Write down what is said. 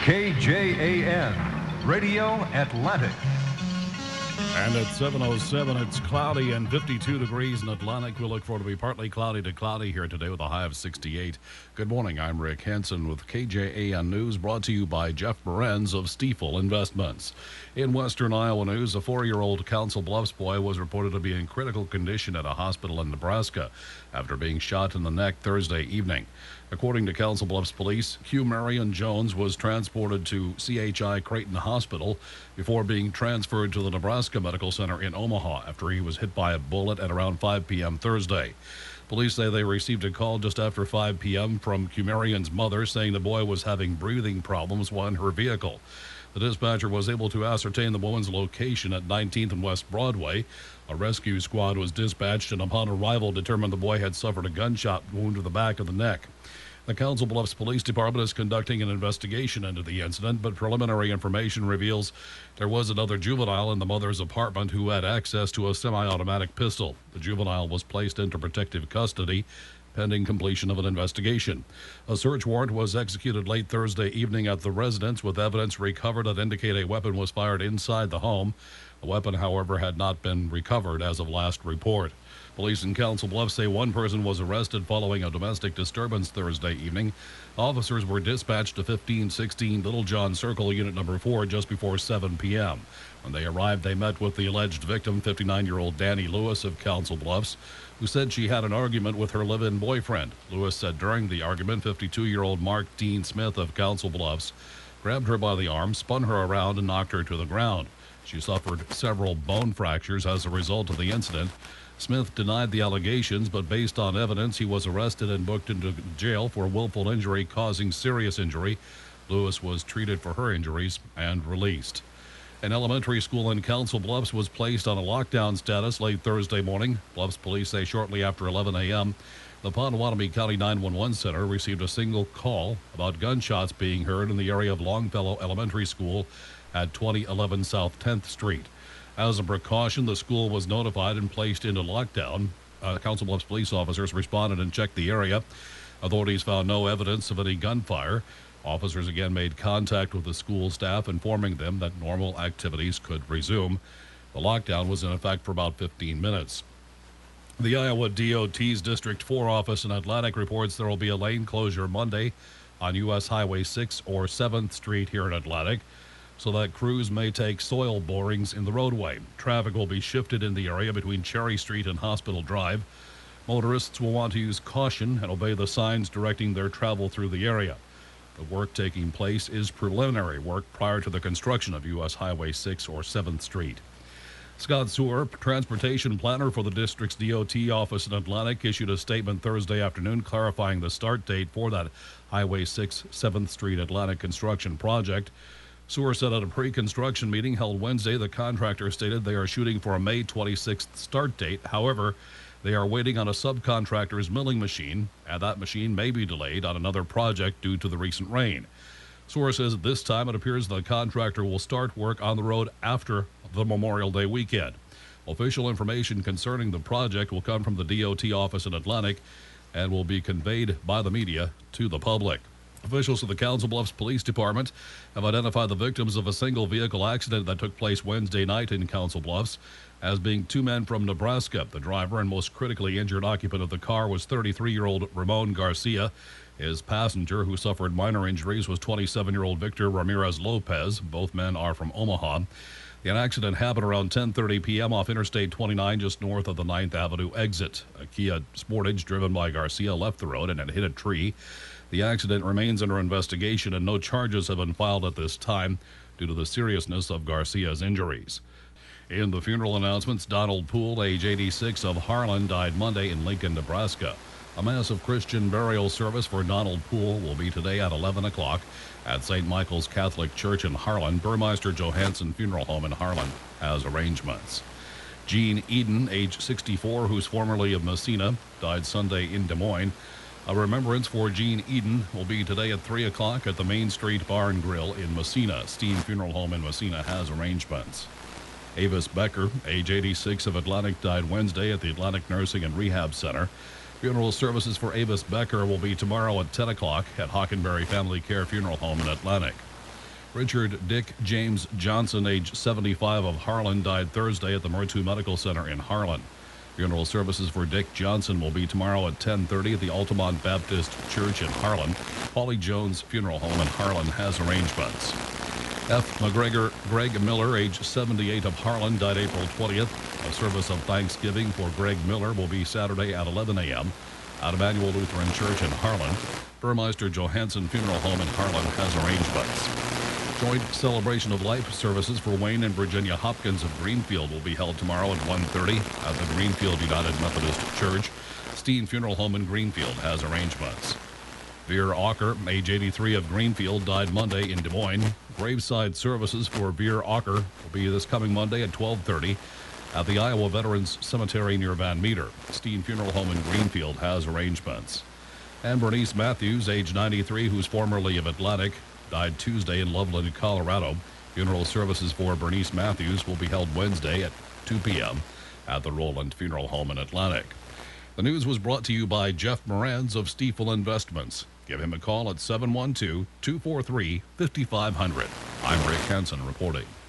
KJAN, Radio Atlantic. And at 7:07, it's cloudy and 52 degrees in Atlantic. We look forward to be partly cloudy to cloudy here today with a high of 68. Good morning. I'm Rick Henson with KJAN News, brought to you by Jeff Berenz of Stiefel Investments. In Western Iowa news, a 4-year-old Council Bluffs boy was reported to be in critical condition at a hospital in Nebraska after being shot in the neck Thursday evening. According to Council Bluffs police, Hugh Marion Jones was transported to CHI Creighton Hospital before being transferred to the Nebraska Medical Center in Omaha after he was hit by a bullet at around 5 p.m. Thursday. Police say they received a call just after 5 p.m. from Hugh Marion's mother saying the boy was having breathing problems while in her vehicle. The dispatcher was able to ascertain the woman's location at 19th and West Broadway. A rescue squad was dispatched and upon arrival determined the boy had suffered a gunshot wound to the back of the neck. The Council Bluffs Police Department is conducting an investigation into the incident, but preliminary information reveals there was another juvenile in the mother's apartment who had access to a semi-automatic pistol. The juvenile was placed into protective custody pending completion of an investigation. A search warrant was executed late Thursday evening at the residence with evidence recovered that indicate a weapon was fired inside the home. The weapon, however, had not been recovered as of last report. Police in Council Bluffs say one person was arrested following a domestic disturbance Thursday evening. Officers were dispatched to 1516 Little John Circle, Unit Number 4, just before 7 p.m. When they arrived, they met with the alleged victim, 59-year-old Danny Lewis of Council Bluffs, who said she had an argument with her live-in boyfriend. Lewis said during the argument, 52-year-old Mark Dean Smith of Council Bluffs grabbed her by the arm, spun her around, and knocked her to the ground. She suffered several bone fractures as a result of the incident. Smith denied the allegations, but based on evidence, he was arrested and booked into jail for willful injury causing serious injury. Lewis was treated for her injuries and released. An elementary school in Council Bluffs was placed on a lockdown status late Thursday morning. Bluffs police say shortly after 11 a.m., the Potawatomi County 911 Center received a single call about gunshots being heard in the area of Longfellow Elementary School at 2011 South 10th Street. As a precaution, the school was notified and placed into lockdown. Council Bluffs police officers responded and checked the area. Authorities found no evidence of any gunfire. Officers again made contact with the school staff, informing them that normal activities could resume. The lockdown was in effect for about 15 minutes. The Iowa DOT's District 4 office in Atlantic reports there will be a lane closure Monday on U.S. Highway 6 or 7th Street here in Atlantic, so that crews may take soil borings in the roadway. Traffic will be shifted in the area between Cherry Street and Hospital Drive. Motorists will want to use caution and obey the signs directing their travel through the area. The work taking place is preliminary work prior to the construction of U.S. Highway 6 or 7th Street. Scott Sewer, transportation planner for the district's DOT office in Atlantic, issued a statement Thursday afternoon clarifying the start date for that Highway 6 7th Street Atlantic construction project. Sewer said at a pre-construction meeting held Wednesday, the contractor stated they are shooting for a May 26th start date. However, they are waiting on a subcontractor's milling machine, and that machine may be delayed on another project due to the recent rain. Sewer says at this time it appears the contractor will start work on the road after the Memorial Day weekend. Official information concerning the project will come from the DOT office in Atlantic and will be conveyed by the media to the public. Officials of the Council Bluffs Police Department have identified the victims of a single vehicle accident that took place Wednesday night in Council Bluffs as being two men from Nebraska. The driver and most critically injured occupant of the car was 33-year-old Ramon Garcia. His passenger, who suffered minor injuries, was 27-year-old Victor Ramirez Lopez. Both men are from Omaha. The accident happened around 10:30 p.m. off Interstate 29 just north of the 9th Avenue exit. A Kia Sportage driven by Garcia left the road and had hit a tree. The accident remains under investigation and no charges have been filed at this time due to the seriousness of Garcia's injuries. In the funeral announcements, Donald Poole, age 86, of Harlan, died Monday in Lincoln, Nebraska. A massive Christian burial service for Donald Poole will be today at 11 o'clock at St. Michael's Catholic Church in Harlan. Burmeister Johansson Funeral Home in Harlan has arrangements. Gene Eden, age 64, who's formerly of Messina, died Sunday in Des Moines. A remembrance for Gene Eden will be today at 3 o'clock at the Main Street Bar and Grill in Messina. Steen Funeral Home in Messina has arrangements. Avis Becker, age 86, of Atlantic, died Wednesday at the Atlantic Nursing and Rehab Center. Funeral services for Avis Becker will be tomorrow at 10 o'clock at Hockenberry Family Care Funeral Home in Atlantic. Richard Dick James Johnson, age 75, of Harlan, died Thursday at the Murtu Medical Center in Harlan. Funeral services for Dick Johnson will be tomorrow at 10:30 at the Altamont Baptist Church in Harlan. Paulie Jones Funeral Home in Harlan has arrangements. F. McGregor Greg Miller, age 78, of Harlan, died April 20th. A service of thanksgiving for Greg Miller will be Saturday at 11 a.m. at Emmanuel Lutheran Church in Harlan. Burmeister Johansson Funeral Home in Harlan has arrangements. Joint celebration of life services for Wayne and Virginia Hopkins of Greenfield will be held tomorrow at 1:30 at the Greenfield United Methodist Church. Steen Funeral Home in Greenfield has arrangements. Veer Ocker, age 83, of Greenfield, died Monday in Des Moines. Graveside services for Veer Ocker will be this coming Monday at 12:30 at the Iowa Veterans Cemetery near Van Meter. Steen Funeral Home in Greenfield has arrangements. And Bernice Matthews, age 93, who's formerly of Atlantic, died Tuesday in Loveland, Colorado. Funeral services for Bernice Matthews will be held Wednesday at 2 p.m. at the Roland Funeral Home in Atlantic. The news was brought to you by Jeff Moranz of Stiefel Investments. Give him a call at 712-243-5500. I'm Rick Hansen reporting.